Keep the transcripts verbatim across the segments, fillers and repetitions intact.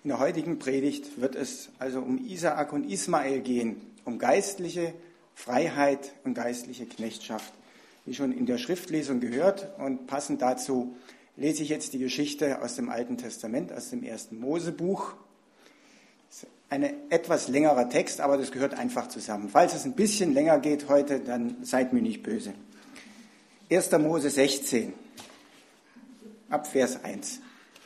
In der heutigen Predigt wird es also um Isaak und Ismael gehen, um geistliche Freiheit und geistliche Knechtschaft. Wie schon in der Schriftlesung gehört, und passend dazu lese ich jetzt die Geschichte aus dem Alten Testament, aus dem ersten Mosebuch. Das ist ein etwas längerer Text, aber das gehört einfach zusammen. Falls es ein bisschen länger geht heute, dann seid mir nicht böse. erster Mose sechzehn, ab Vers eins.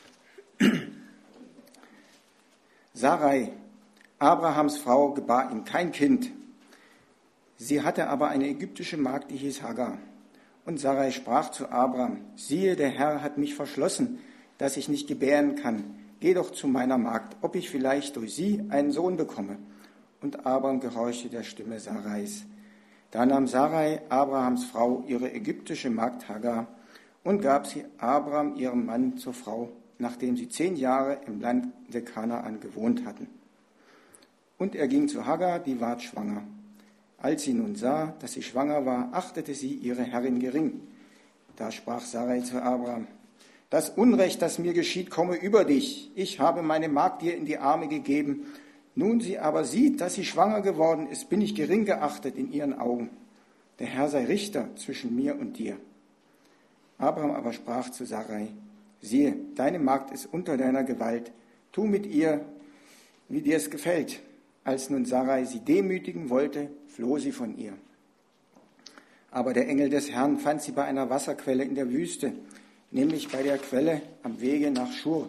Sarai, Abrahams Frau, gebar ihm kein Kind. Sie hatte aber eine ägyptische Magd, die hieß Hagar. Und Sarai sprach zu Abraham: Siehe, der Herr hat mich verschlossen, dass ich nicht gebären kann. Geh doch zu meiner Magd, ob ich vielleicht durch sie einen Sohn bekomme. Und Abraham gehorchte der Stimme Sarais. Da nahm Sarai, Abrahams Frau, ihre ägyptische Magd Hagar und gab sie Abraham, ihrem Mann, zur Frau, nachdem sie zehn Jahre im Land der Kanaan gewohnt hatten. Und er ging zu Hagar, die ward schwanger. Als sie nun sah, dass sie schwanger war, achtete sie ihre Herrin gering. Da sprach Sarai zu Abraham: Das Unrecht, das mir geschieht, komme über dich. Ich habe meine Magd dir in die Arme gegeben. Nun sie aber sieht, dass sie schwanger geworden ist, bin ich gering geachtet in ihren Augen. Der Herr sei Richter zwischen mir und dir. Abraham aber sprach zu Sarai: Siehe, deine Magd ist unter deiner Gewalt. Tu mit ihr, wie dir es gefällt. Als nun Sarai sie demütigen wollte, floh sie von ihr. Aber der Engel des Herrn fand sie bei einer Wasserquelle in der Wüste, nämlich bei der Quelle am Wege nach Schur.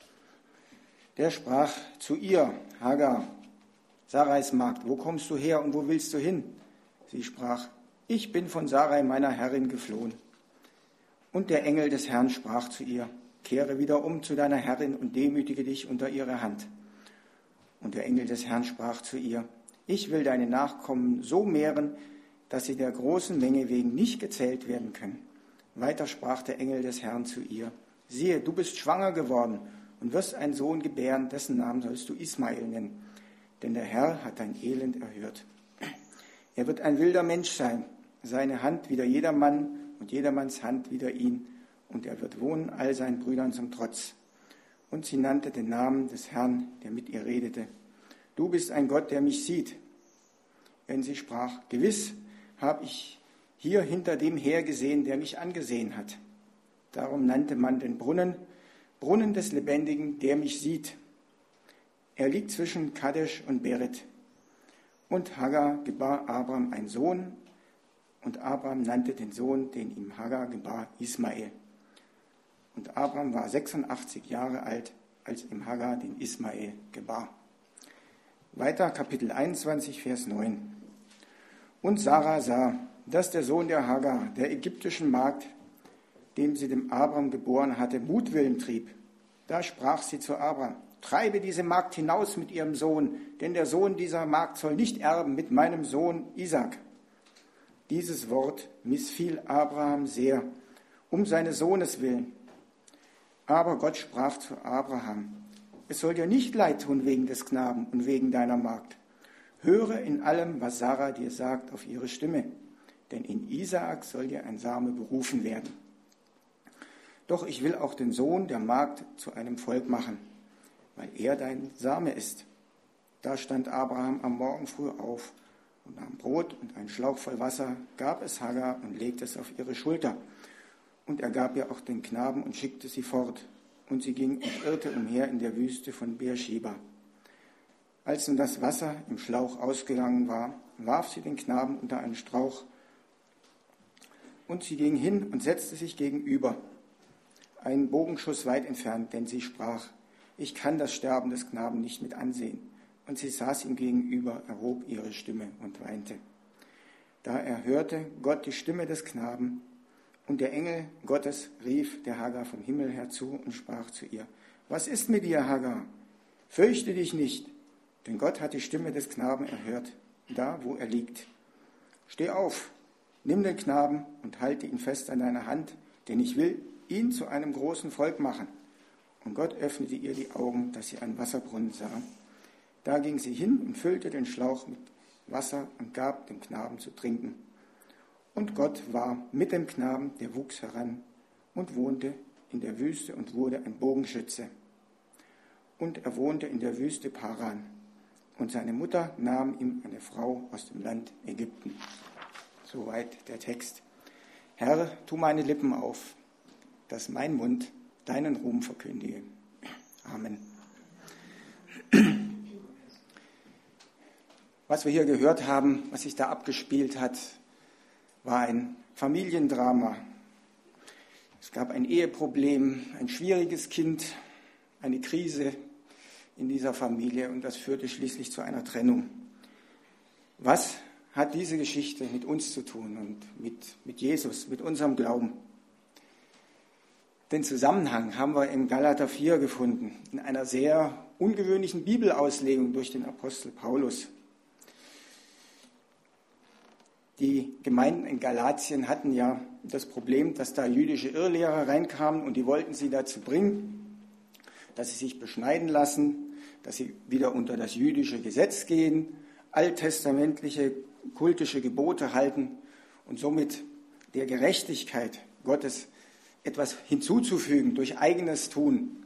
Der sprach zu ihr: Hagar, Sarais Magd, wo kommst du her und wo willst du hin? Sie sprach: Ich bin von Sarai, meiner Herrin, geflohen. Und der Engel des Herrn sprach zu ihr: Kehre wieder um zu deiner Herrin und demütige dich unter ihre Hand. Und der Engel des Herrn sprach zu ihr: Ich will deine Nachkommen so mehren, dass sie der großen Menge wegen nicht gezählt werden können. Weiter sprach der Engel des Herrn zu ihr: Siehe, du bist schwanger geworden und wirst einen Sohn gebären, dessen Namen sollst du Ismael nennen. Denn der Herr hat dein Elend erhört. Er wird ein wilder Mensch sein, seine Hand wider jedermann und jedermanns Hand wider ihn, und er wird wohnen all seinen Brüdern zum Trotz. Und sie nannte den Namen des Herrn, der mit ihr redete: Du bist ein Gott, der mich sieht. Wenn sie sprach: Gewiss habe ich hier hinter dem her gesehen, der mich angesehen hat. Darum nannte man den Brunnen Brunnen des Lebendigen, der mich sieht. Er liegt zwischen Kadesh und Beret. Und Hagar gebar Abraham einen Sohn, und Abraham nannte den Sohn, den ihm Hagar gebar, Ismael. Und Abraham war sechsundachtzig Jahre alt, als ihm Hagar den Ismael gebar. Weiter Kapitel einundzwanzig, Vers neun. Und Sarah sah, dass der Sohn der Hagar, der ägyptischen Magd, dem sie dem Abraham geboren hatte, Mutwillen trieb. Da sprach sie zu Abraham: Treibe diese Magd hinaus mit ihrem Sohn, denn der Sohn dieser Magd soll nicht erben mit meinem Sohn Isaak. Dieses Wort missfiel Abraham sehr, um seines Sohnes willen. Aber Gott sprach zu Abraham: Es soll dir nicht leid tun wegen des Knaben und wegen deiner Magd. Höre in allem, was Sarah dir sagt, auf ihre Stimme, denn in Isaak soll dir ein Same berufen werden. Doch ich will auch den Sohn der Magd zu einem Volk machen, weil er dein Same ist. Da stand Abraham am Morgen früh auf und nahm Brot und einen Schlauch voll Wasser, gab es Hagar und legte es auf ihre Schulter. Und er gab ihr auch den Knaben und schickte sie fort. Und sie ging und irrte umher in der Wüste von Beersheba. Als nun das Wasser im Schlauch ausgegangen war, warf sie den Knaben unter einen Strauch. Und sie ging hin und setzte sich gegenüber, einen Bogenschuss weit entfernt, denn sie sprach: Ich kann das Sterben des Knaben nicht mit ansehen. Und sie saß ihm gegenüber, erhob ihre Stimme und weinte. Da erhörte Gott die Stimme des Knaben, und der Engel Gottes rief der Hagar vom Himmel her zu und sprach zu ihr: Was ist mit dir, Hagar? Fürchte dich nicht, denn Gott hat die Stimme des Knaben erhört, da wo er liegt. Steh auf, nimm den Knaben und halte ihn fest an deiner Hand, denn ich will ihn zu einem großen Volk machen. Und Gott öffnete ihr die Augen, dass sie einen Wasserbrunnen sah. Da ging sie hin und füllte den Schlauch mit Wasser und gab dem Knaben zu trinken. Und Gott war mit dem Knaben, der wuchs heran und wohnte in der Wüste und wurde ein Bogenschütze. und er wohnte in der Wüste Paran. Und seine Mutter nahm ihm eine Frau aus dem Land Ägypten. Soweit der Text. Herr, tu meine Lippen auf, dass mein Mund deinen Ruhm verkündige. Amen. Was wir hier gehört haben, was sich da abgespielt hat, war ein Familiendrama. Es gab ein Eheproblem, ein schwieriges Kind, eine Krise in dieser Familie und das führte schließlich zu einer Trennung. Was hat diese Geschichte mit uns zu tun und mit, mit Jesus, mit unserem Glauben? Den Zusammenhang haben wir in Galater vier gefunden, in einer sehr ungewöhnlichen Bibelauslegung durch den Apostel Paulus. Die Gemeinden in Galatien hatten ja das Problem, dass da jüdische Irrlehrer reinkamen und die wollten sie dazu bringen, dass sie sich beschneiden lassen, dass sie wieder unter das jüdische Gesetz gehen, alttestamentliche kultische Gebote halten und somit der Gerechtigkeit Gottes etwas hinzuzufügen durch eigenes Tun.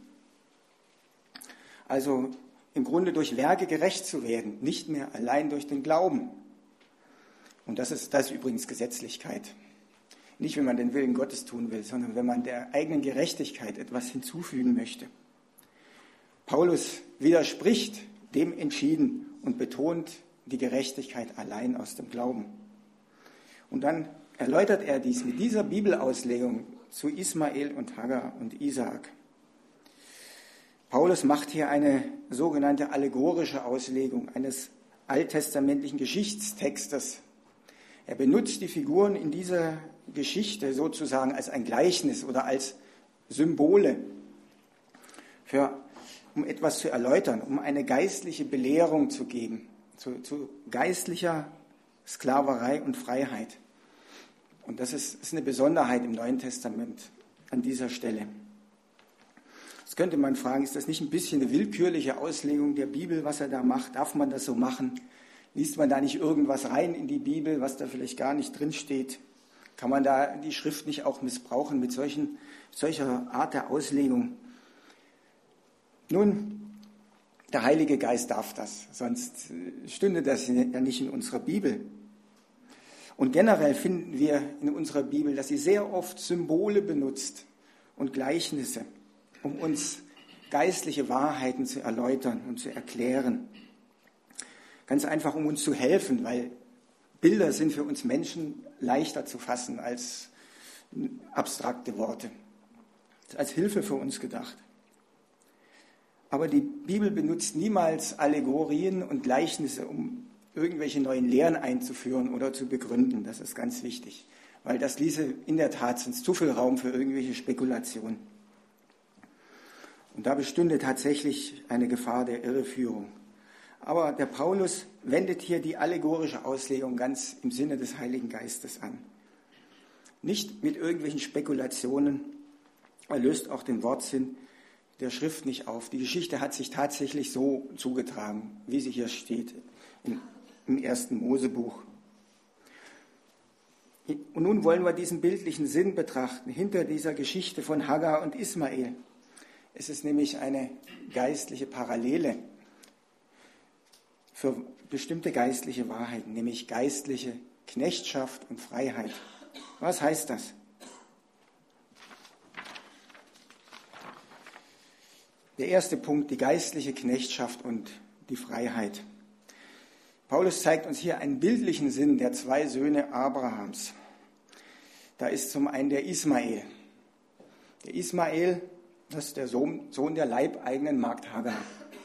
Also im Grunde durch Werke gerecht zu werden, nicht mehr allein durch den Glauben. Und das ist, das ist übrigens Gesetzlichkeit. Nicht, wenn man den Willen Gottes tun will, sondern wenn man der eigenen Gerechtigkeit etwas hinzufügen möchte. Paulus widerspricht dem entschieden und betont die Gerechtigkeit allein aus dem Glauben. Und dann erläutert er dies mit dieser Bibelauslegung zu Ismael und Hagar und Isaak. Paulus macht hier eine sogenannte allegorische Auslegung eines alttestamentlichen Geschichtstextes. Er benutzt die Figuren in dieser Geschichte sozusagen als ein Gleichnis oder als Symbole, für, um etwas zu erläutern, um eine geistliche Belehrung zu geben, zu, zu geistlicher Sklaverei und Freiheit. Und das ist, ist eine Besonderheit im Neuen Testament an dieser Stelle. Jetzt könnte man fragen, ist das nicht ein bisschen eine willkürliche Auslegung der Bibel, was er da macht? Darf man das so machen? Liest man da nicht irgendwas rein in die Bibel, was da vielleicht gar nicht drinsteht? Kann man da die Schrift nicht auch missbrauchen mit solchen, solcher Art der Auslegung? Nun, der Heilige Geist darf das, sonst stünde das ja nicht in unserer Bibel. Und generell finden wir in unserer Bibel, dass sie sehr oft Symbole benutzt und Gleichnisse, um uns geistliche Wahrheiten zu erläutern und zu erklären. Ganz einfach, um uns zu helfen, weil Bilder sind für uns Menschen leichter zu fassen als abstrakte Worte. Das ist als Hilfe für uns gedacht. Aber die Bibel benutzt niemals Allegorien und Gleichnisse, um irgendwelche neuen Lehren einzuführen oder zu begründen. Das ist ganz wichtig, weil das ließe in der Tat sonst zu viel Raum für irgendwelche Spekulationen. Und da bestünde tatsächlich eine Gefahr der Irreführung. Aber der Paulus wendet hier die allegorische Auslegung ganz im Sinne des Heiligen Geistes an. Nicht mit irgendwelchen Spekulationen. Er löst auch den Wortsinn der Schrift nicht auf. Die Geschichte hat sich tatsächlich so zugetragen, wie sie hier steht im, im ersten Mosebuch. Und nun wollen wir diesen bildlichen Sinn betrachten hinter dieser Geschichte von Hagar und Ismael. Es ist nämlich eine geistliche Parallele für bestimmte geistliche Wahrheiten, nämlich geistliche Knechtschaft und Freiheit. Was heißt das? Der erste Punkt, die geistliche Knechtschaft und die Freiheit. Paulus zeigt uns hier einen bildlichen Sinn der zwei Söhne Abrahams. Da ist zum einen der Ismael. Der Ismael, das ist der Sohn, Sohn der leibeigenen Magd Hagar.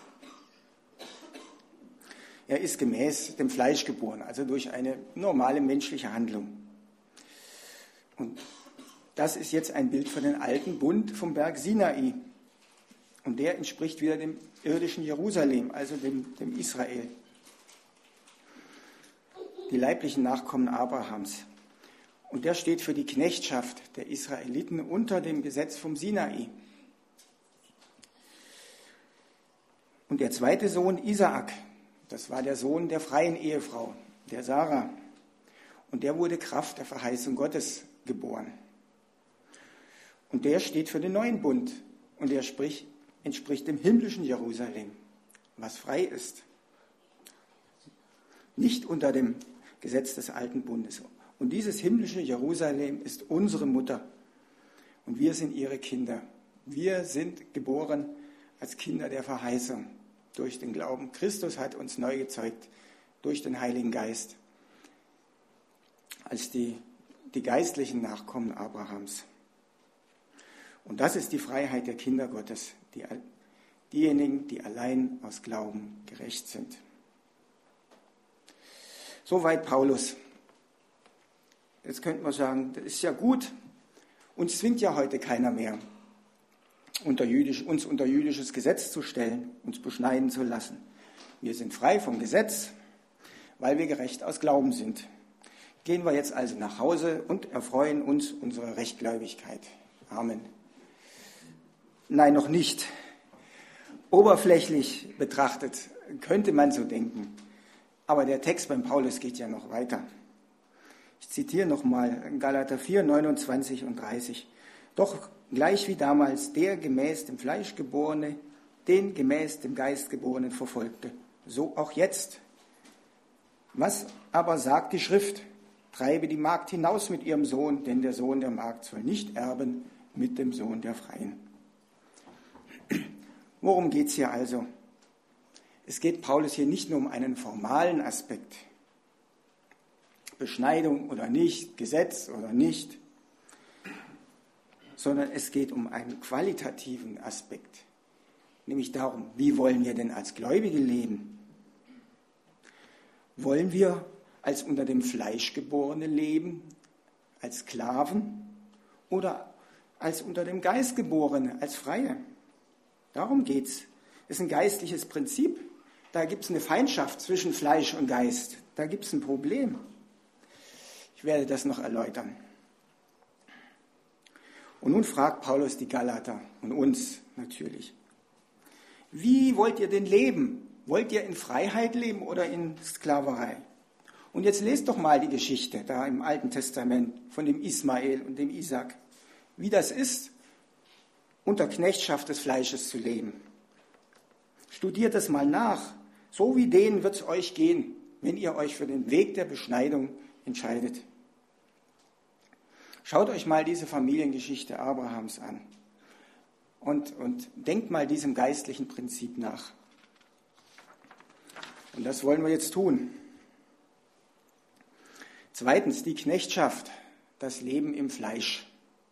Er ist gemäß dem Fleisch geboren, also durch eine normale menschliche Handlung. Und das ist jetzt ein Bild für den alten Bund vom Berg Sinai. Und der entspricht wieder dem irdischen Jerusalem, also dem, dem Israel. Die leiblichen Nachkommen Abrahams. Und der steht für die Knechtschaft der Israeliten unter dem Gesetz vom Sinai. Und der zweite Sohn, Isaak, das war der Sohn der freien Ehefrau, der Sarah. Und der wurde Kraft der Verheißung Gottes geboren. Und der steht für den neuen Bund. Und der spricht, entspricht dem himmlischen Jerusalem, was frei ist. Nicht unter dem Gesetz des alten Bundes. Und dieses himmlische Jerusalem ist unsere Mutter. Und wir sind ihre Kinder. Wir sind geboren als Kinder der Verheißung durch den Glauben. Christus hat uns neu gezeugt durch den Heiligen Geist als die, die geistlichen Nachkommen Abrahams. Und das ist die Freiheit der Kinder Gottes, die, diejenigen, die allein aus Glauben gerecht sind. Soweit Paulus. Jetzt könnte man sagen, das ist ja gut, uns zwingt ja heute keiner mehr, unter jüdisch, uns unter jüdisches Gesetz zu stellen, uns beschneiden zu lassen. Wir sind frei vom Gesetz, weil wir gerecht aus Glauben sind. Gehen wir jetzt also nach Hause und erfreuen uns unserer Rechtgläubigkeit. Amen. Nein, noch nicht. Oberflächlich betrachtet könnte man so denken. Aber der Text beim Paulus geht ja noch weiter. Ich zitiere nochmal Galater vier, neunundzwanzig und dreißig. Doch gleich wie damals der gemäß dem Fleisch geborene, den gemäß dem Geist geborenen verfolgte, so auch jetzt. Was aber sagt die Schrift? Treibe die Magd hinaus mit ihrem Sohn, denn der Sohn der Magd soll nicht erben mit dem Sohn der Freien. Worum geht es hier also? Es geht Paulus hier nicht nur um einen formalen Aspekt, Beschneidung oder nicht, Gesetz oder nicht, sondern es geht um einen qualitativen Aspekt, nämlich darum, wie wollen wir denn als Gläubige leben? Wollen wir als unter dem Fleisch geborene leben, als Sklaven oder als unter dem Geist geborene, als Freie? Darum geht es. Es ist ein geistliches Prinzip. Da gibt es eine Feindschaft zwischen Fleisch und Geist. Da gibt es ein Problem. Ich werde das noch erläutern. Und nun fragt Paulus die Galater und uns natürlich: Wie wollt ihr denn leben? Wollt ihr in Freiheit leben oder in Sklaverei? Und jetzt lest doch mal die Geschichte da im Alten Testament von dem Ismael und dem Isaak, wie das ist, unter Knechtschaft des Fleisches zu leben. Studiert es mal nach. So wie denen wird es euch gehen, wenn ihr euch für den Weg der Beschneidung entscheidet. Schaut euch mal diese Familiengeschichte Abrahams an und, und denkt mal diesem geistlichen Prinzip nach. Und das wollen wir jetzt tun. Zweitens, die Knechtschaft, das Leben im Fleisch.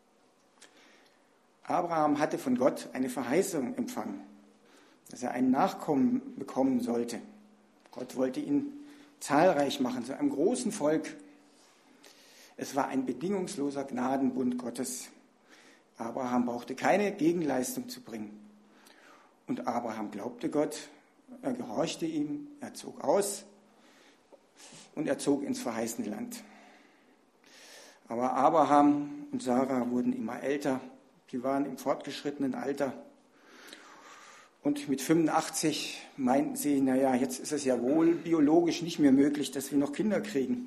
Abraham hatte von Gott eine Verheißung empfangen, dass er einen Nachkommen bekommen sollte. Gott wollte ihn zahlreich machen, zu einem großen Volk. Es war ein bedingungsloser Gnadenbund Gottes. Abraham brauchte keine Gegenleistung zu bringen. Und Abraham glaubte Gott, er gehorchte ihm, er zog aus und er zog ins verheißene Land. Aber Abraham und Sarah wurden immer älter, sie waren im fortgeschrittenen Alter. Und mit fünfundachtzig meinten sie, naja, jetzt ist es ja wohl biologisch nicht mehr möglich, dass wir noch Kinder kriegen.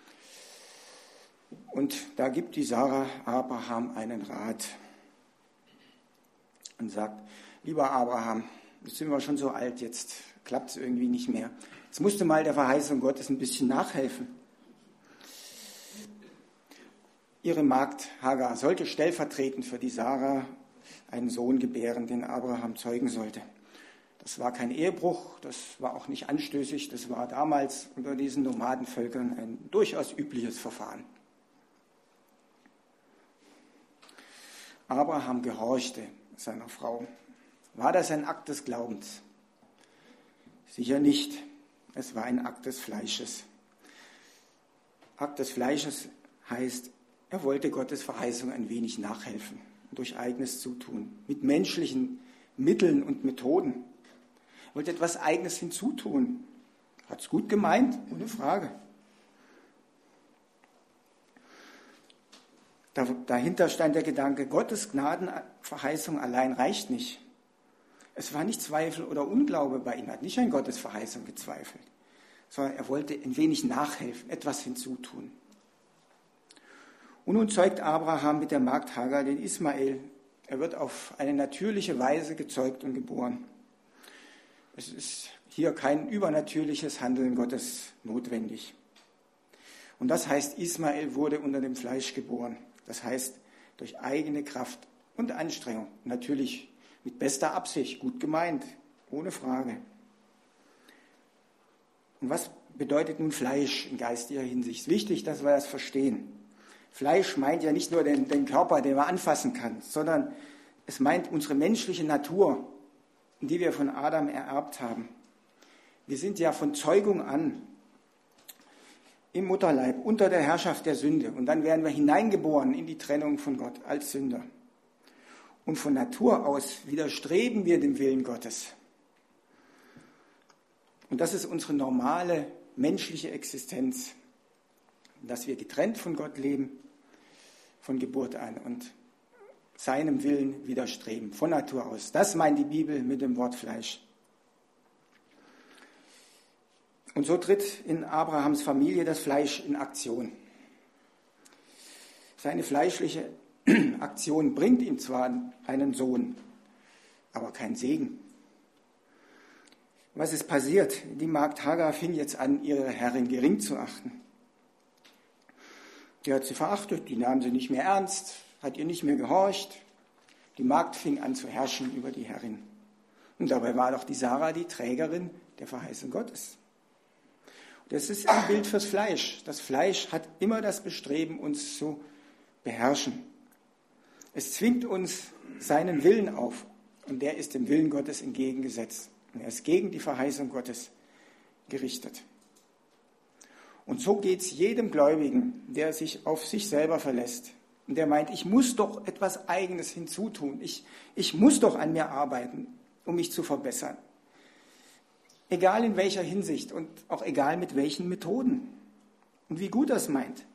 Und da gibt die Sarah Abraham einen Rat und sagt: Lieber Abraham, jetzt sind wir schon so alt, jetzt klappt es irgendwie nicht mehr. Jetzt musst du mal der Verheißung Gottes ein bisschen nachhelfen. Ihre Magd Hagar sollte stellvertretend für die Sarah einen Sohn gebären, den Abraham zeugen sollte. Das war kein Ehebruch, das war auch nicht anstößig, das war damals unter diesen Nomadenvölkern ein durchaus übliches Verfahren. Abraham gehorchte seiner Frau. War das ein Akt des Glaubens? Sicher nicht. Es war ein Akt des Fleisches. Akt des Fleisches heißt, er wollte Gottes Verheißung ein wenig nachhelfen, durch eigenes Zutun, mit menschlichen Mitteln und Methoden. Er wollte etwas Eigenes hinzutun. Hat es gut gemeint, ohne Frage. Dahinter stand der Gedanke, Gottes Gnadenverheißung allein reicht nicht. Es war nicht Zweifel oder Unglaube bei ihm, er hat nicht an Gottes Verheißung gezweifelt, sondern er wollte ein wenig nachhelfen, etwas hinzutun. Und nun zeugt Abraham mit der Magd Hagar den Ismael, Er wird auf eine natürliche Weise gezeugt und geboren. Es ist hier kein übernatürliches Handeln Gottes notwendig. Und das heißt, Ismael wurde unter dem Fleisch geboren. Das heißt, durch eigene Kraft und Anstrengung. Natürlich mit bester Absicht, gut gemeint, ohne Frage. Und was bedeutet nun Fleisch in geistiger Hinsicht? Wichtig, dass wir das verstehen. Fleisch meint ja nicht nur den, den Körper, den man anfassen kann, sondern es meint unsere menschliche Natur, die wir von Adam ererbt haben. Wir sind ja von Zeugung an im Mutterleib unter der Herrschaft der Sünde und dann werden wir hineingeboren in die Trennung von Gott als Sünder. Und von Natur aus widerstreben wir dem Willen Gottes. Und das ist unsere normale menschliche Existenz, dass wir getrennt von Gott leben, von Geburt an und seinem Willen widerstreben, von Natur aus. Das meint die Bibel mit dem Wort Fleisch. Und so tritt in Abrahams Familie das Fleisch in Aktion. Seine fleischliche Aktion bringt ihm zwar einen Sohn, aber keinen Segen. Was ist passiert? Die Magd Hagar fing jetzt an, ihre Herrin gering zu achten. Die hat sie verachtet, die nahm sie nicht mehr ernst, hat ihr nicht mehr gehorcht. Die Magd fing an zu herrschen über die Herrin. Und dabei war doch die Sarah die Trägerin der Verheißung Gottes. Das ist ein Bild fürs Fleisch. Das Fleisch hat immer das Bestreben, uns zu beherrschen. Es zwingt uns seinen Willen auf und der ist dem Willen Gottes entgegengesetzt. Und er ist gegen die Verheißung Gottes gerichtet. Und so geht es jedem Gläubigen, der sich auf sich selber verlässt und der meint, ich muss doch etwas Eigenes hinzutun. Ich, ich muss doch an mir arbeiten, um mich zu verbessern. Egal in welcher Hinsicht und auch egal mit welchen Methoden und wie gut er es meint.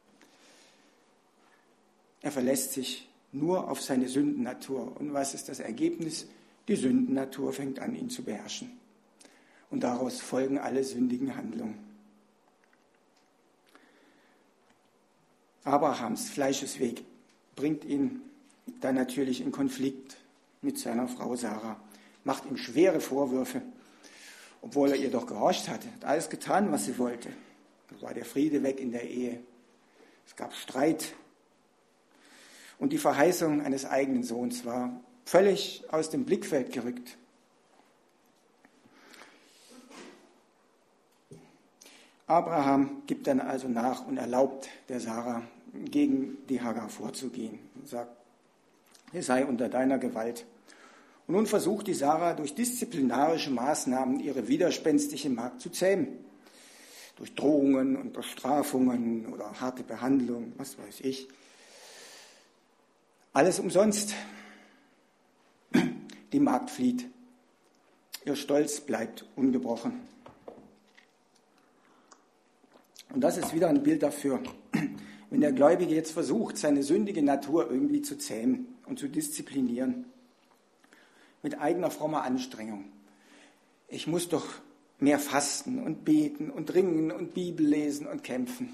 Er verlässt sich nur auf seine Sündennatur. Und was ist das Ergebnis? Die Sündennatur fängt an, ihn zu beherrschen. Und daraus folgen alle sündigen Handlungen. Abrahams Fleischesweg bringt ihn dann natürlich in Konflikt mit seiner Frau Sarah, macht ihm schwere Vorwürfe, obwohl er ihr doch gehorcht hatte, hat alles getan, was sie wollte. Da war der Friede weg in der Ehe. Es gab Streit. Und die Verheißung eines eigenen Sohns war völlig aus dem Blickfeld gerückt. Abraham gibt dann also nach und erlaubt der Sarah, gegen die Hagar vorzugehen. Er sagt, er sei unter deiner Gewalt. Und nun versucht die Sarah durch disziplinarische Maßnahmen ihre widerspenstige Magd zu zähmen. Durch Drohungen und Bestrafungen oder harte Behandlung, was weiß ich. Alles umsonst. Die Magd flieht. Ihr Stolz bleibt ungebrochen. Und das ist wieder ein Bild dafür, wenn der Gläubige jetzt versucht, seine sündige Natur irgendwie zu zähmen und zu disziplinieren. Mit eigener frommer Anstrengung. Ich muss doch mehr fasten und beten und ringen und Bibel lesen und kämpfen.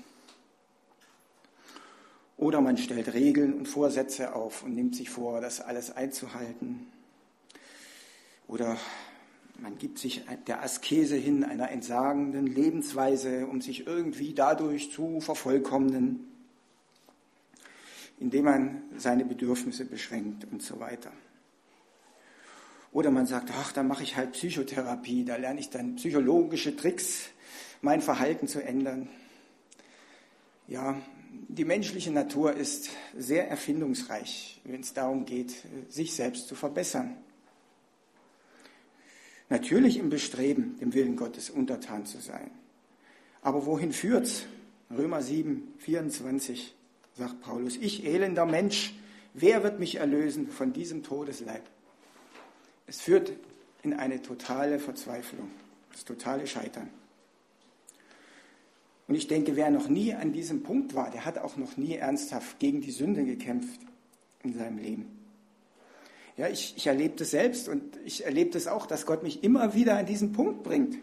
Oder man stellt Regeln und Vorsätze auf und nimmt sich vor, das alles einzuhalten. Oder man gibt sich der Askese hin, einer entsagenden Lebensweise, um sich irgendwie dadurch zu vervollkommnen, indem man seine Bedürfnisse beschränkt und so weiter. Oder man sagt, ach, dann mache ich halt Psychotherapie, da lerne ich dann psychologische Tricks, mein Verhalten zu ändern. Ja, die menschliche Natur ist sehr erfindungsreich, wenn es darum geht, sich selbst zu verbessern. Natürlich im Bestreben, dem Willen Gottes untertan zu sein. Aber wohin führt's? Römer sieben, vierundzwanzig sagt Paulus, ich elender Mensch, wer wird mich erlösen von diesem Todesleib? Es führt in eine totale Verzweiflung, das totale Scheitern. Und ich denke, wer noch nie an diesem Punkt war, der hat auch noch nie ernsthaft gegen die Sünde gekämpft in seinem Leben. Ja, ich, ich erlebe das selbst und ich erlebe das auch, dass Gott mich immer wieder an diesen Punkt bringt.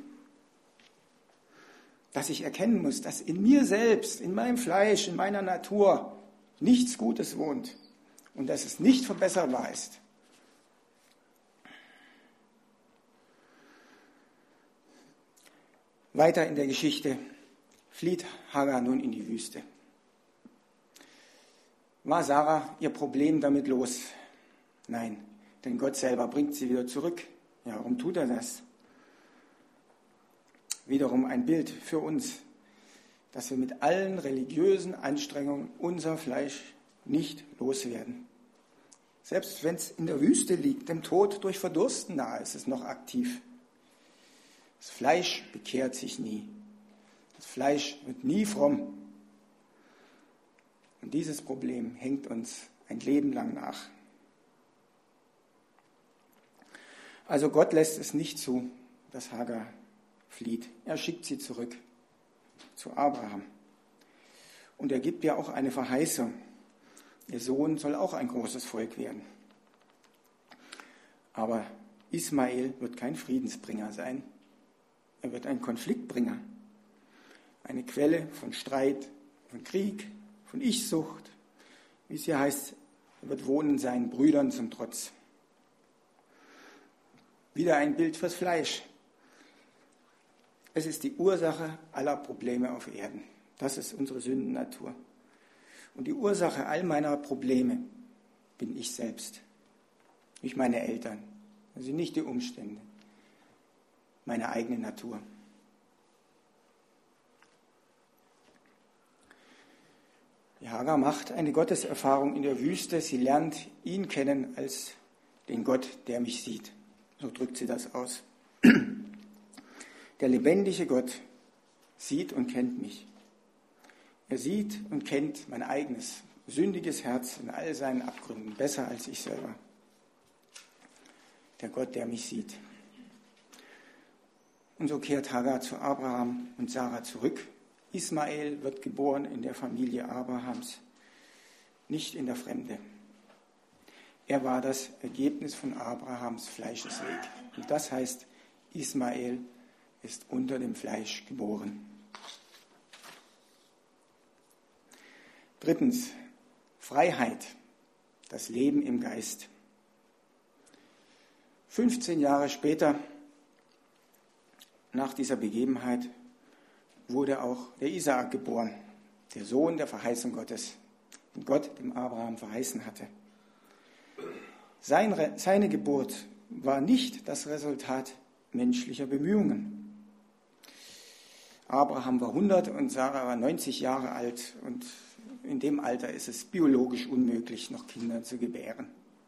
Dass ich erkennen muss, dass in mir selbst, in meinem Fleisch, in meiner Natur nichts Gutes wohnt. und dass es nicht verbesserbar ist. Weiter in der Geschichte flieht Hagar nun in die Wüste. War Sarah ihr Problem damit los? Nein, denn Gott selber bringt sie wieder zurück. Ja, warum tut er das? Wiederum ein Bild für uns, dass wir mit allen religiösen Anstrengungen unser Fleisch nicht loswerden. Selbst wenn es in der Wüste liegt, dem Tod durch Verdursten nahe, ist es noch aktiv. Das Fleisch bekehrt sich nie. Das Fleisch wird nie fromm. Und dieses Problem hängt uns ein Leben lang nach. Also Gott lässt es nicht zu, dass Hagar flieht. Er schickt sie zurück zu Abraham. Und er gibt ja auch eine Verheißung. Ihr Sohn soll auch ein großes Volk werden. Aber Ismael wird kein Friedensbringer sein. Er wird ein Konfliktbringer. Eine Quelle von Streit, von Krieg, von Ich-Sucht. Wie es hier heißt, er wird wohnen seinen Brüdern zum Trotz. Wieder ein Bild fürs Fleisch. Es ist die Ursache aller Probleme auf Erden. Das ist unsere Sündennatur. Und die Ursache all meiner Probleme bin ich selbst. Nicht meine Eltern, also nicht die Umstände. Meine eigene Natur. Die Hagar macht eine Gotteserfahrung in der Wüste. Sie lernt ihn kennen als den Gott, der mich sieht. So drückt sie das aus. Der lebendige Gott sieht und kennt mich. Er sieht und kennt mein eigenes, sündiges Herz in all seinen Abgründen, besser als ich selber. Der Gott, der mich sieht. Und so kehrt Hagar zu Abraham und Sarah zurück. Ismael wird geboren in der Familie Abrahams, nicht in der Fremde. Er war das Ergebnis von Abrahams Fleischesweg. Und das heißt, Ismael ist unter dem Fleisch geboren. Drittens, Freiheit, das Leben im Geist. fünfzehn Jahre später, nach dieser Begebenheit, wurde auch der Isaak geboren, der Sohn der Verheißung Gottes, den Gott dem Abraham verheißen hatte. Seine, seine Geburt war nicht das Resultat menschlicher Bemühungen. Abraham war hundert und Sarah war neunzig Jahre alt und in dem Alter ist es biologisch unmöglich, noch Kinder zu gebären.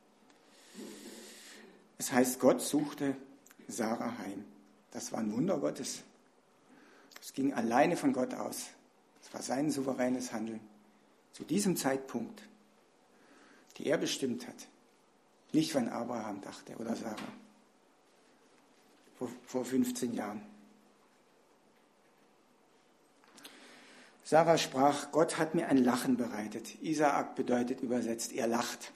Es heißt, Gott suchte Sarah heim. Das war ein Wunder Gottes. Es ging alleine von Gott aus. Es war sein souveränes Handeln. Zu diesem Zeitpunkt, die er bestimmt hat. Nicht, wann Abraham dachte oder Sarah. Vor, vor fünfzehn Jahren. Sarah sprach, Gott hat mir ein Lachen bereitet. Isaak bedeutet übersetzt, er lacht.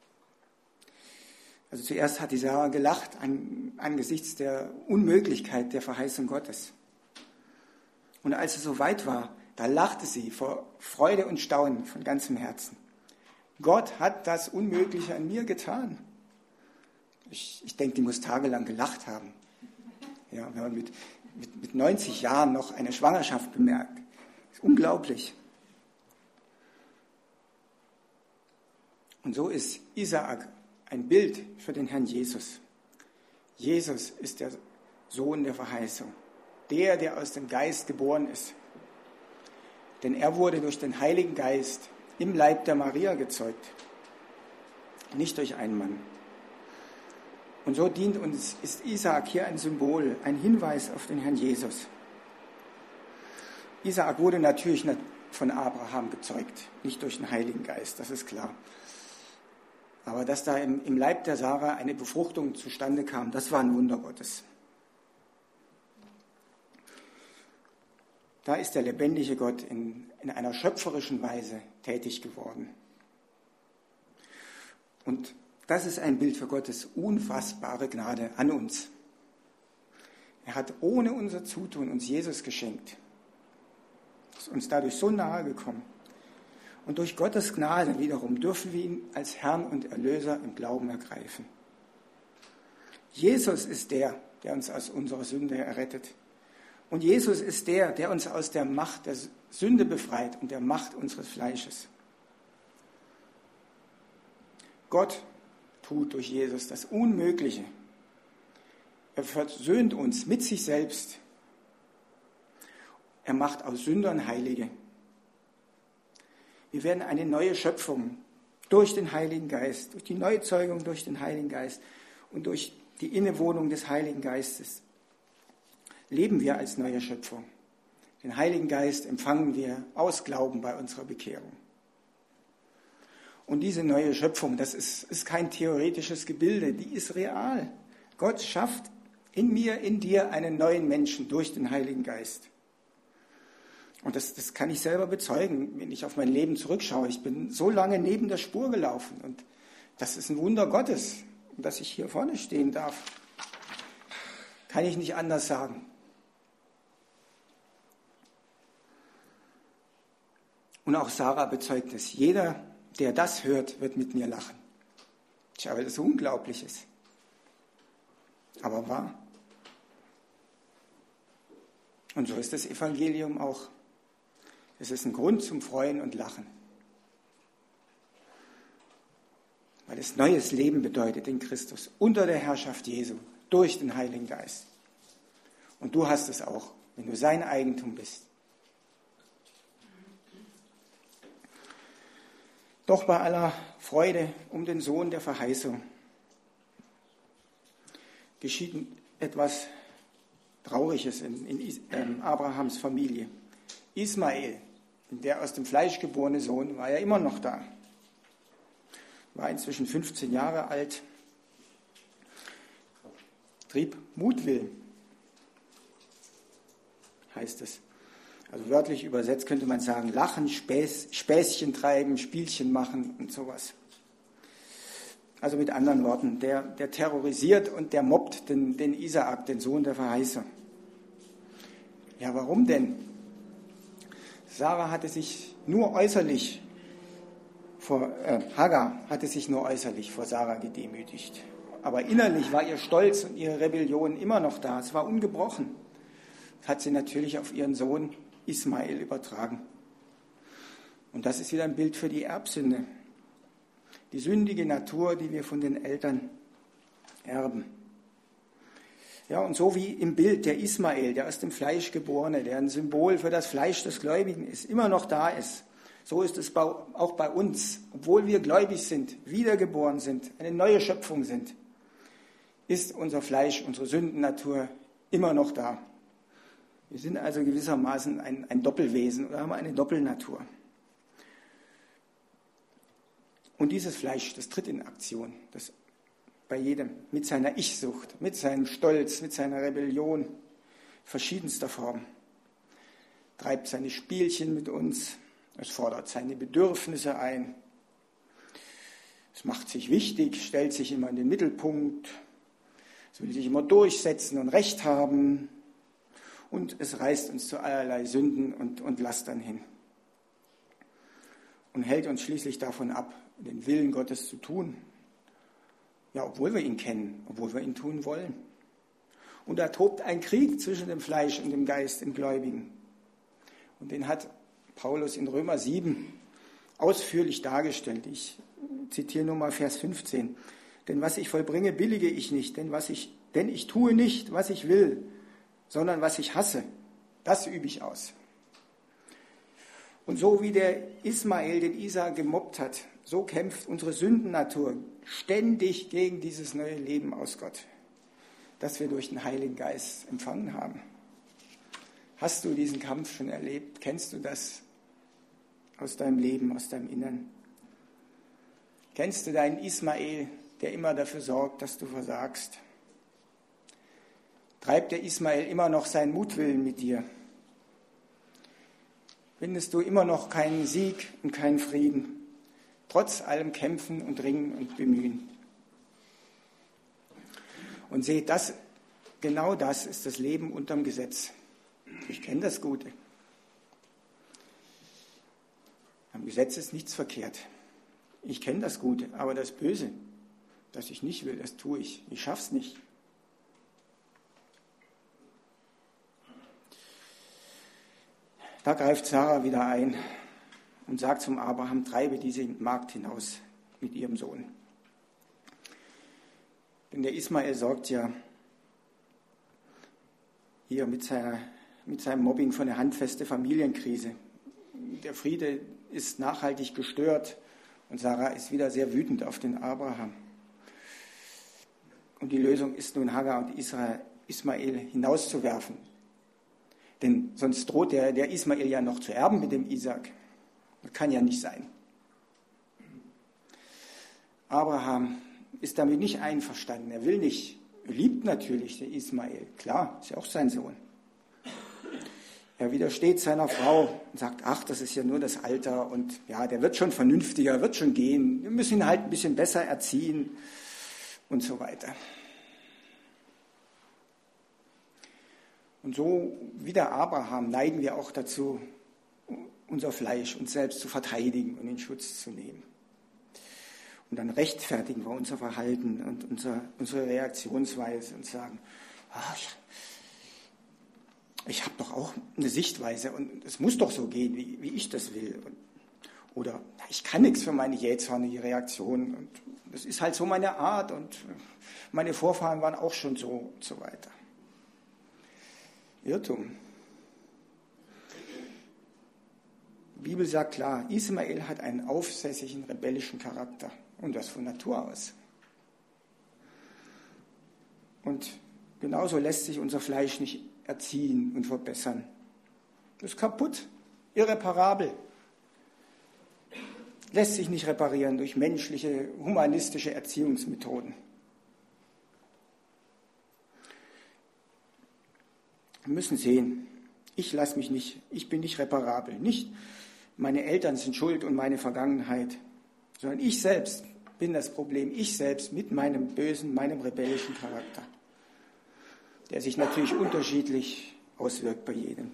Also zuerst hat die Sarah gelacht an, angesichts der Unmöglichkeit der Verheißung Gottes. Und als es soweit war, da lachte sie vor Freude und Staunen von ganzem Herzen. Gott hat das Unmögliche an mir getan. Ich, ich denke, die muss tagelang gelacht haben. Ja, wenn man mit, mit, mit neunzig Jahren noch eine Schwangerschaft bemerkt. Das ist unglaublich. Und so ist Isaak ein Bild für den Herrn Jesus. Jesus ist der Sohn der Verheißung. Der, der aus dem Geist geboren ist. Denn er wurde durch den Heiligen Geist im Leib der Maria gezeugt. Nicht durch einen Mann. Und so dient uns, ist Isaak hier ein Symbol, ein Hinweis auf den Herrn Jesus. Isaak wurde natürlich von Abraham gezeugt, nicht durch den Heiligen Geist, das ist klar. Aber dass da im, im Leib der Sarah eine Befruchtung zustande kam, das war ein Wunder Gottes. Da ist der lebendige Gott in, in einer schöpferischen Weise tätig geworden. Und das ist ein Bild für Gottes unfassbare Gnade an uns. Er hat ohne unser Zutun uns Jesus geschenkt. Ist uns dadurch so nahe gekommen. Und durch Gottes Gnade wiederum dürfen wir ihn als Herrn und Erlöser im Glauben ergreifen. Jesus ist der, der uns aus unserer Sünde errettet. Und Jesus ist der, der uns aus der Macht der Sünde befreit und der Macht unseres Fleisches. Gott tut durch Jesus das Unmögliche. Er versöhnt uns mit sich selbst. Er macht aus Sündern Heilige. Wir werden eine neue Schöpfung durch den Heiligen Geist, durch die Neuzeugung durch den Heiligen Geist und durch die Innewohnung des Heiligen Geistes. Leben wir als neue Schöpfung. Den Heiligen Geist empfangen wir aus Glauben bei unserer Bekehrung. Und diese neue Schöpfung, das ist, ist kein theoretisches Gebilde, die ist real. Gott schafft in mir, in dir einen neuen Menschen durch den Heiligen Geist. Und das, das kann ich selber bezeugen, wenn ich auf mein Leben zurückschaue. Ich bin so lange neben der Spur gelaufen und das ist ein Wunder Gottes, dass ich hier vorne stehen darf. Kann ich nicht anders sagen. Und auch Sarah bezeugt es. Jeder, der das hört, wird mit mir lachen. Tja, weil das so unglaublich ist. Aber wahr. Und so ist das Evangelium auch. Es ist ein Grund zum Freuen und Lachen. Weil es neues Leben bedeutet in Christus, unter der Herrschaft Jesu, durch den Heiligen Geist. Und du hast es auch, wenn du sein Eigentum bist. Doch bei aller Freude um den Sohn der Verheißung geschieht etwas Trauriges in, in ähm, Abrahams Familie. Ismael, der aus dem Fleisch geborene Sohn, war ja immer noch da. War inzwischen fünfzehn Jahre alt, trieb Mutwillen, heißt es. Also wörtlich übersetzt könnte man sagen, lachen, Späß, Späßchen treiben, Spielchen machen und sowas. Also mit anderen Worten, der, der terrorisiert und der mobbt den, den Isaak, den Sohn der Verheißung. Ja, warum denn? Sarah hatte sich nur äußerlich vor, äh, Hagar hatte sich nur äußerlich vor Sarah gedemütigt. Aber innerlich war ihr Stolz und ihre Rebellion immer noch da. Es war ungebrochen. Das hat sie natürlich auf ihren Sohn Ismael übertragen. Und das ist wieder ein Bild für die Erbsünde. Die sündige Natur, die wir von den Eltern erben. Ja, und so wie im Bild der Ismael, der aus dem Fleisch geborene, der ein Symbol für das Fleisch des Gläubigen ist, immer noch da ist, so ist es auch bei uns. Obwohl wir gläubig sind, wiedergeboren sind, eine neue Schöpfung sind, ist unser Fleisch, unsere Sündennatur immer noch da. Wir sind also gewissermaßen ein, ein Doppelwesen oder haben eine Doppelnatur. Und dieses Fleisch, das tritt in Aktion, das bei jedem, mit seiner Ich-Sucht, mit seinem Stolz, mit seiner Rebellion, verschiedenster Form, treibt seine Spielchen mit uns, es fordert seine Bedürfnisse ein, es macht sich wichtig, stellt sich immer in den Mittelpunkt, es will sich immer durchsetzen und Recht haben und es reißt uns zu allerlei Sünden und, und Lastern hin und hält uns schließlich davon ab, den Willen Gottes zu tun. Ja, obwohl wir ihn kennen, obwohl wir ihn tun wollen. Und da tobt ein Krieg zwischen dem Fleisch und dem Geist im Gläubigen. Und den hat Paulus in Römer sieben ausführlich dargestellt. Ich zitiere nur mal Vers fünfzehn. Denn was ich vollbringe, billige ich nicht, denn, was ich, denn ich tue nicht, was ich will, sondern was ich hasse, das übe ich aus. Und so wie der Ismael den Isaak gemobbt hat, so kämpft unsere Sündennatur ständig gegen dieses neue Leben aus Gott, das wir durch den Heiligen Geist empfangen haben. Hast du diesen Kampf schon erlebt? Kennst du das aus deinem Leben, aus deinem Innern? Kennst du deinen Ismael, der immer dafür sorgt, dass du versagst? Treibt der Ismael immer noch seinen Mutwillen mit dir? Findest du immer noch keinen Sieg und keinen Frieden, trotz allem Kämpfen und Ringen und Bemühen? Und seht, das, genau das ist das Leben unterm Gesetz. Ich kenne das Gute. Am Gesetz ist nichts verkehrt. Ich kenne das Gute, aber das Böse, das ich nicht will, das tue ich. Ich schaff's nicht. Da greift Sarah wieder ein und sagt zum Abraham, treibe diese Magd hinaus mit ihrem Sohn. Denn der Ismael sorgt ja hier mit, seiner, mit seinem Mobbing für eine handfeste Familienkrise. Der Friede ist nachhaltig gestört und Sarah ist wieder sehr wütend auf den Abraham. Und die Lösung ist nun, Hagar und Israel, Ismael hinauszuwerfen. Denn sonst droht der, der Ismael ja noch zu erben mit dem Isaak. Das kann ja nicht sein. Abraham ist damit nicht einverstanden. Er will nicht. Er liebt natürlich den Ismael. Klar, ist ja auch sein Sohn. Er widersteht seiner Frau und sagt, ach, das ist ja nur das Alter und ja, der wird schon vernünftiger, wird schon gehen. Wir müssen ihn halt ein bisschen besser erziehen und so weiter. Und so wie der Abraham neigen wir auch dazu, unser Fleisch uns selbst zu verteidigen und in Schutz zu nehmen. Und dann rechtfertigen wir unser Verhalten und unser, unsere Reaktionsweise und sagen, ach, ich, ich habe doch auch eine Sichtweise und es muss doch so gehen, wie, wie ich das will. Und, oder ich kann nichts für meine jähzornige Reaktion und das ist halt so meine Art und meine Vorfahren waren auch schon so und so weiter. Irrtum. Die Bibel sagt klar, Ismael hat einen aufsässigen, rebellischen Charakter und das von Natur aus. Und genauso lässt sich unser Fleisch nicht erziehen und verbessern. Das ist kaputt, irreparabel. Lässt sich nicht reparieren durch menschliche, humanistische Erziehungsmethoden. Wir müssen sehen, ich lasse mich nicht, ich bin nicht reparabel. Nicht meine Eltern sind schuld und meine Vergangenheit, sondern ich selbst bin das Problem. Ich selbst mit meinem bösen, meinem rebellischen Charakter, der sich natürlich unterschiedlich auswirkt bei jedem.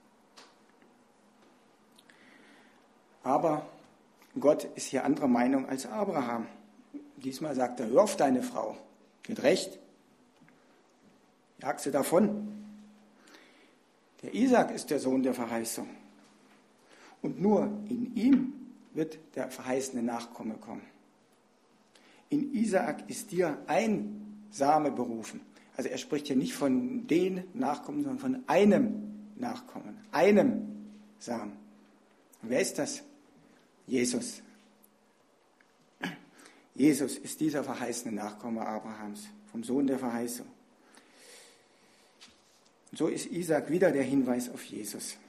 Aber Gott ist hier anderer Meinung als Abraham. Diesmal sagt er, hör auf deine Frau, die hat recht, jag sie davon. Der Isaak ist der Sohn der Verheißung. Und nur in ihm wird der verheißene Nachkomme kommen. In Isaak ist dir ein Same berufen. Also er spricht hier nicht von den Nachkommen, sondern von einem Nachkommen, einem Samen. Und wer ist das? Jesus. Jesus ist dieser verheißene Nachkomme Abrahams, vom Sohn der Verheißung. Und so ist Isaak wieder der Hinweis auf Jesus.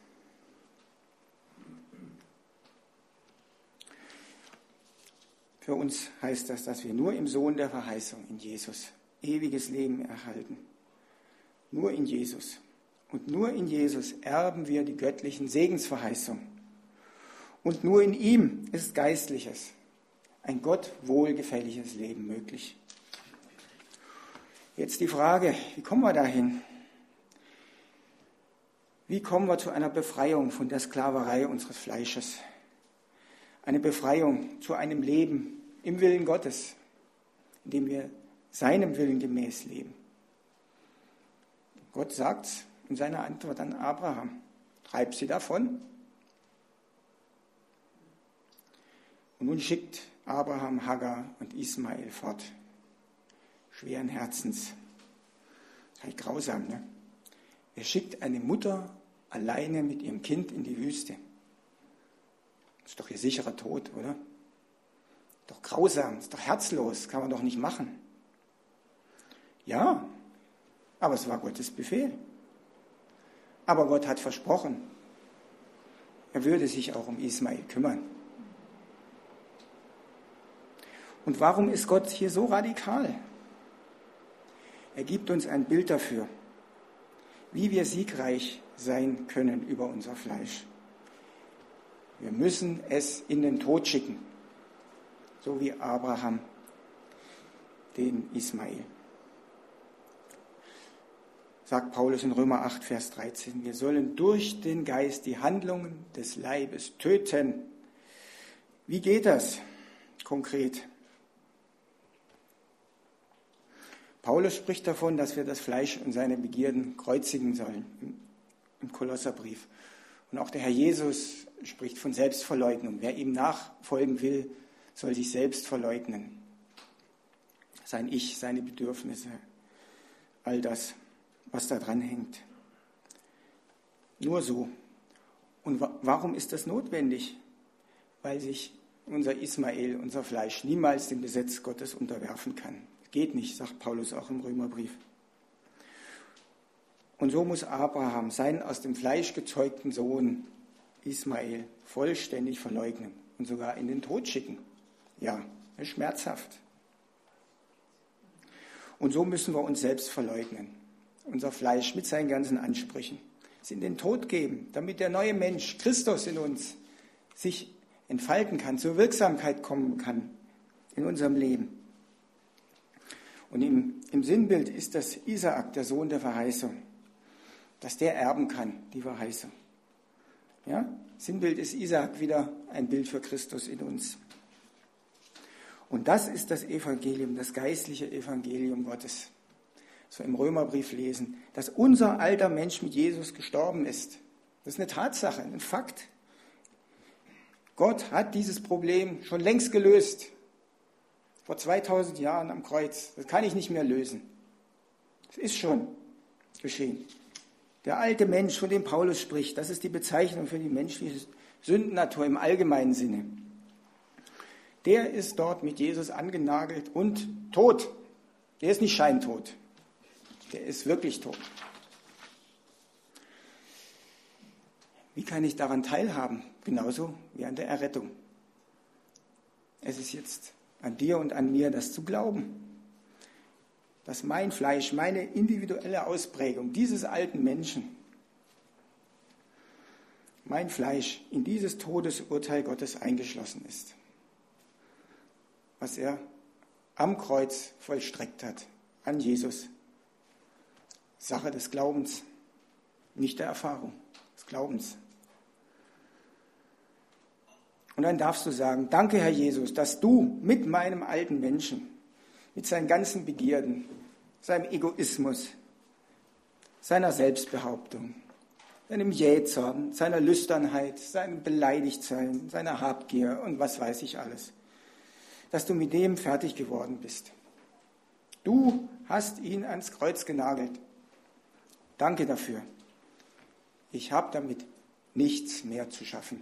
Für uns heißt das, dass wir nur im Sohn der Verheißung, in Jesus, ewiges Leben erhalten. Nur in Jesus. Und nur in Jesus erben wir die göttlichen Segensverheißungen. Und nur in ihm ist Geistliches, ein Gott wohlgefälliges Leben möglich. Jetzt die Frage, wie kommen wir dahin? Wie kommen wir zu einer Befreiung von der Sklaverei unseres Fleisches? Eine Befreiung zu einem Leben im Willen Gottes, in dem wir seinem Willen gemäß leben. Gott sagt in seiner Antwort an Abraham, treib sie davon. Und nun schickt Abraham Hagar und Ismael fort, schweren Herzens. Das ist grausam, ne? Er schickt eine Mutter alleine mit ihrem Kind in die Wüste. Das ist doch ihr sicherer Tod, oder? Doch grausam, ist doch herzlos, kann man doch nicht machen. Ja, aber es war Gottes Befehl. Aber Gott hat versprochen, er würde sich auch um Ismael kümmern. Und warum ist Gott hier so radikal? Er gibt uns ein Bild dafür, wie wir siegreich sein können über unser Fleisch. Wir müssen es in den Tod schicken, so wie Abraham den Ismael. Sagt Paulus in Römer acht, Vers dreizehn, wir sollen durch den Geist die Handlungen des Leibes töten, Wie geht das konkret? Paulus spricht davon, dass wir das Fleisch und seine Begierden kreuzigen sollen im Kolosserbrief. Und auch der Herr Jesus spricht von Selbstverleugnung. Wer ihm nachfolgen will, soll sich selbst verleugnen. Sein Ich, seine Bedürfnisse, all das, was da dran hängt. Nur so. Und warum ist das notwendig? Weil sich unser Ismael, unser Fleisch, niemals dem Gesetz Gottes unterwerfen kann. Geht nicht, sagt Paulus auch im Römerbrief. Und so muss Abraham seinen aus dem Fleisch gezeugten Sohn Ismael vollständig verleugnen und sogar in den Tod schicken. Ja, schmerzhaft. Und so müssen wir uns selbst verleugnen, unser Fleisch mit seinen ganzen Ansprüchen, es in den Tod geben, damit der neue Mensch, Christus in uns, sich entfalten kann, zur Wirksamkeit kommen kann in unserem Leben. Und im, im Sinnbild ist das Isaak, der Sohn der Verheißung, dass der erben kann, die Verheißung. Ja? Sinnbild ist Isaak wieder ein Bild für Christus in uns. Und das ist das Evangelium, das geistliche Evangelium Gottes. So im Römerbrief lesen, dass unser alter Mensch mit Jesus gestorben ist. Das ist eine Tatsache, ein Fakt. Gott hat dieses Problem schon längst gelöst. Vor zweitausend Jahren am Kreuz. Das kann ich nicht mehr lösen. Es ist schon geschehen. Der alte Mensch, von dem Paulus spricht, das ist die Bezeichnung für die menschliche Sündennatur im allgemeinen Sinne. Der ist dort mit Jesus angenagelt und tot. Der ist nicht scheintot. Der ist wirklich tot. Wie kann ich daran teilhaben? Genauso wie an der Errettung. Es ist jetzt an dir und an mir, das zu glauben. Dass mein Fleisch, meine individuelle Ausprägung dieses alten Menschen, mein Fleisch in dieses Todesurteil Gottes eingeschlossen ist. Was er am Kreuz vollstreckt hat, an Jesus. Sache des Glaubens, nicht der Erfahrung, des Glaubens. Und dann darfst du sagen, danke Herr Jesus, dass du mit meinem alten Menschen, mit seinen ganzen Begierden, seinem Egoismus, seiner Selbstbehauptung, seinem Jähzorn, seiner Lüsternheit, seinem Beleidigtsein, seiner Habgier und was weiß ich alles, dass du mit dem fertig geworden bist. Du hast ihn ans Kreuz genagelt. Danke dafür. Ich habe damit nichts mehr zu schaffen.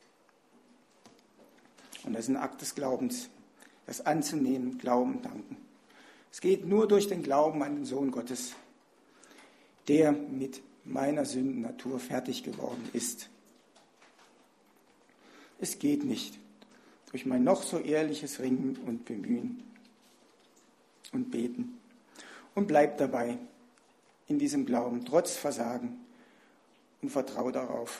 Und das ist ein Akt des Glaubens, das anzunehmen, glauben, danken. Es geht nur durch den Glauben an den Sohn Gottes, der mit meiner Sündennatur fertig geworden ist. Es geht nicht durch mein noch so ehrliches Ringen und Bemühen und Beten. Und bleib dabei in diesem Glauben, trotz Versagen, und vertraue darauf.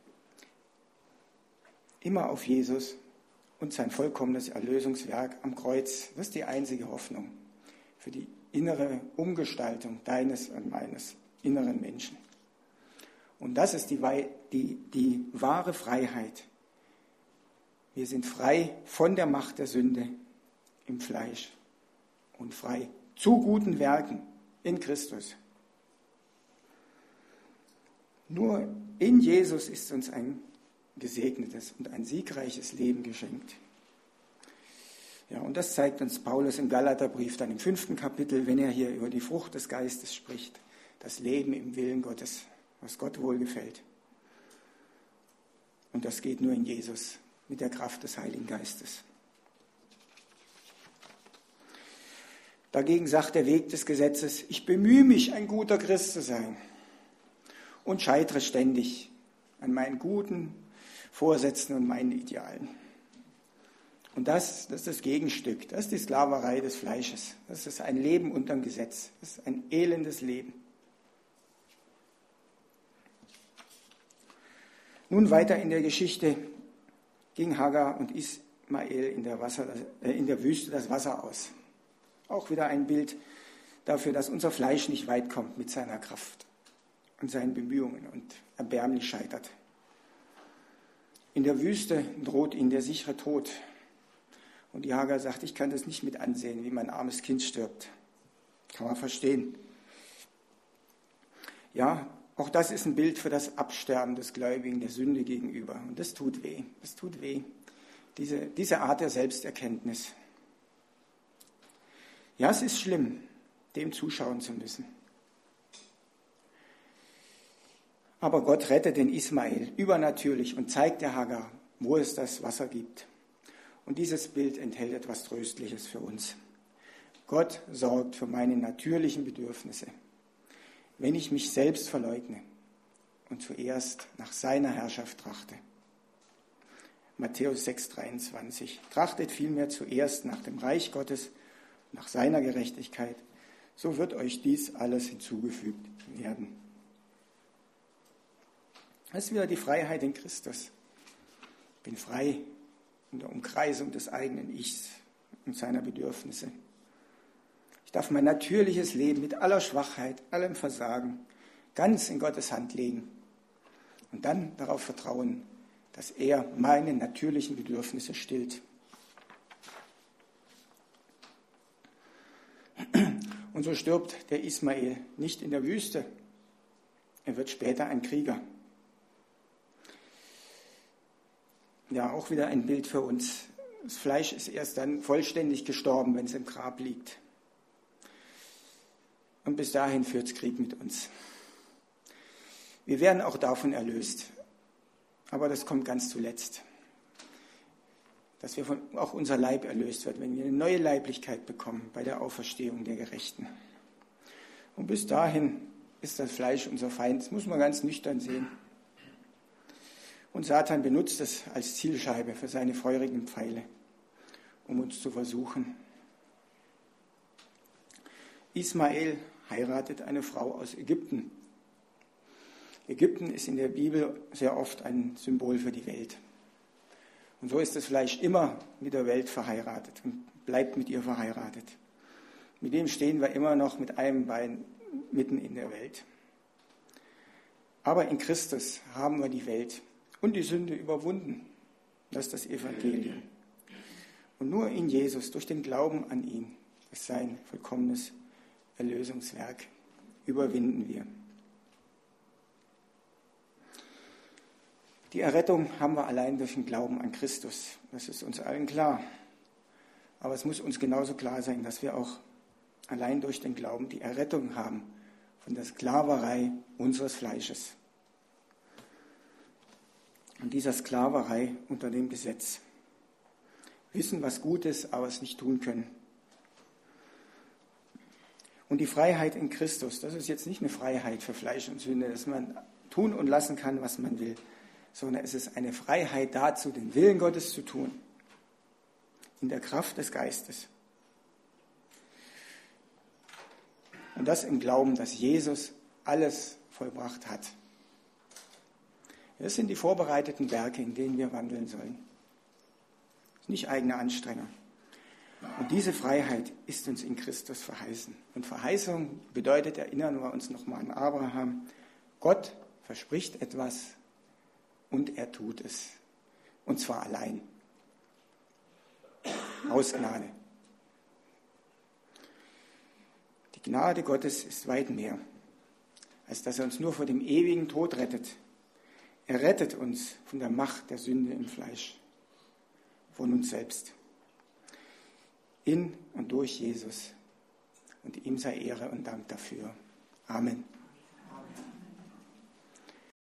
Immer auf Jesus und sein vollkommenes Erlösungswerk am Kreuz. Das ist die einzige Hoffnung für die innere Umgestaltung deines und meines inneren Menschen. Und das ist die, die, die wahre Freiheit. Wir sind frei von der Macht der Sünde im Fleisch und frei zu guten Werken in Christus. Nur in Jesus ist uns ein gesegnetes und ein siegreiches Leben geschenkt. Ja, und das zeigt uns Paulus im Galaterbrief dann im fünften Kapitel, wenn er hier über die Frucht des Geistes spricht. Das Leben im Willen Gottes, was Gott wohlgefällt. Und das geht nur in Jesus mit der Kraft des Heiligen Geistes. Dagegen sagt der Weg des Gesetzes, ich bemühe mich, ein guter Christ zu sein und scheitere ständig an meinen guten Vorsätzen und meinen Idealen. Und das, das ist das Gegenstück, das ist die Sklaverei des Fleisches. Das ist ein Leben unter dem Gesetz, das ist ein elendes Leben. Nun weiter in der Geschichte ging Hagar und Ismael in der, Wasser, äh, in der Wüste das Wasser aus. Auch wieder ein Bild dafür, dass unser Fleisch nicht weit kommt mit seiner Kraft und seinen Bemühungen und erbärmlich scheitert. In der Wüste droht ihnen der sichere Tod. Und die Hagar sagt, ich kann das nicht mit ansehen, wie mein armes Kind stirbt. Kann man verstehen. Ja, auch das ist ein Bild für das Absterben des Gläubigen der Sünde gegenüber. Und das tut weh. Das tut weh. Diese, diese Art der Selbsterkenntnis. Ja, es ist schlimm, dem zuschauen zu müssen. Aber Gott rettet den Ismael übernatürlich und zeigt der Hagar, wo es das Wasser gibt. Und dieses Bild enthält etwas Tröstliches für uns. Gott sorgt für meine natürlichen Bedürfnisse, wenn ich mich selbst verleugne und zuerst nach seiner Herrschaft trachte. Matthäus sechs, dreiundzwanzig. Trachtet vielmehr zuerst nach dem Reich Gottes, nach seiner Gerechtigkeit, so wird euch dies alles hinzugefügt werden. Das ist wieder die Freiheit in Christus. Ich bin frei in der Umkreisung des eigenen Ichs und seiner Bedürfnisse. Ich darf mein natürliches Leben mit aller Schwachheit, allem Versagen ganz in Gottes Hand legen und dann darauf vertrauen, dass er meine natürlichen Bedürfnisse stillt. Und so stirbt der Ismael nicht in der Wüste. Er wird später ein Krieger. Ja, auch wieder ein Bild für uns. Das Fleisch ist erst dann vollständig gestorben, wenn es im Grab liegt. Und bis dahin führt es Krieg mit uns. Wir werden auch davon erlöst. Aber das kommt ganz zuletzt. Dass wir von, auch unser Leib erlöst wird, wenn wir eine neue Leiblichkeit bekommen bei der Auferstehung der Gerechten. Und bis dahin ist das Fleisch unser Feind. Das muss man ganz nüchtern sehen. Und Satan benutzt es als Zielscheibe für seine feurigen Pfeile, um uns zu versuchen. Ismael heiratet eine Frau aus Ägypten. Ägypten ist in der Bibel sehr oft ein Symbol für die Welt. Und so ist das Fleisch immer mit der Welt verheiratet und bleibt mit ihr verheiratet. Mit dem stehen wir immer noch mit einem Bein mitten in der Welt. Aber in Christus haben wir die Welt und die Sünde überwunden. Das ist das Evangelium. Und nur in Jesus, durch den Glauben an ihn, ist sein vollkommenes Erlösungswerk, überwinden wir. Die Errettung haben wir allein durch den Glauben an Christus. Das ist uns allen klar. Aber es muss uns genauso klar sein, dass wir auch allein durch den Glauben die Errettung haben von der Sklaverei unseres Fleisches. Und dieser Sklaverei unter dem Gesetz. Wissen, was gut ist, aber es nicht tun können. Und die Freiheit in Christus, das ist jetzt nicht eine Freiheit für Fleisch und Sünde, dass man tun und lassen kann, was man will, sondern es ist eine Freiheit dazu, den Willen Gottes zu tun, in der Kraft des Geistes. Und das im Glauben, dass Jesus alles vollbracht hat. Das sind die vorbereiteten Werke, in denen wir wandeln sollen. Das ist nicht eigene Anstrengung. Und diese Freiheit ist uns in Christus verheißen. Und Verheißung bedeutet, erinnern wir uns nochmal an Abraham, Gott verspricht etwas und er tut es. Und zwar allein. Aus Gnade. Die Gnade Gottes ist weit mehr, als dass er uns nur vor dem ewigen Tod rettet. Er rettet uns von der Macht der Sünde im Fleisch, von uns selbst. In und durch Jesus. Und ihm sei Ehre und Dank dafür. Amen.